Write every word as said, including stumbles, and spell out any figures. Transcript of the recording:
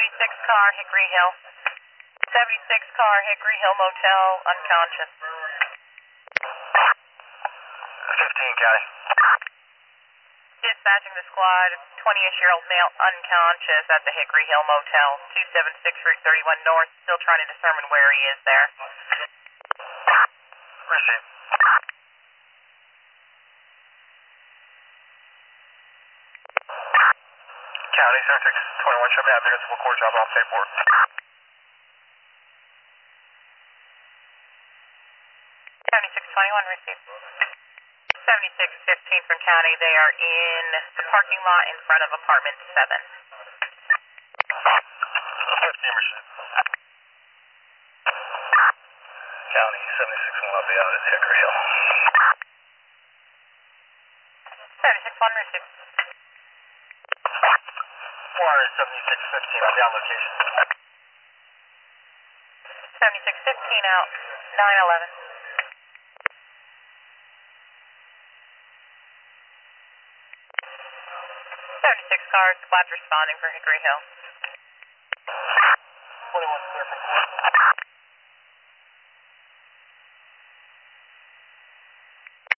seventy-six car, Hickory Hill. seventy-six car, Hickory Hill Motel, unconscious. fifteen, County. Dispatching the squad, twenty-ish-year-old male unconscious at the Hickory Hill Motel, two seven six Route thirty-one North, still trying to determine where he is there. Received. County, seven six twenty-one, show me out there, it's full court job off paperwork. seventy-six twenty-one, received. seventy-six fifteen from County, they are in the parking lot in front of apartment seven. fifteen, received. County, seventy-six one, I'll be out at Hickory Hill. seventy-six one, received. four seventy-six fifteen, I'll be on location. seventy-six fifteen out, nine eleven. seventy-six cars, squad's responding for Hickory Hill. twenty-one clear from court.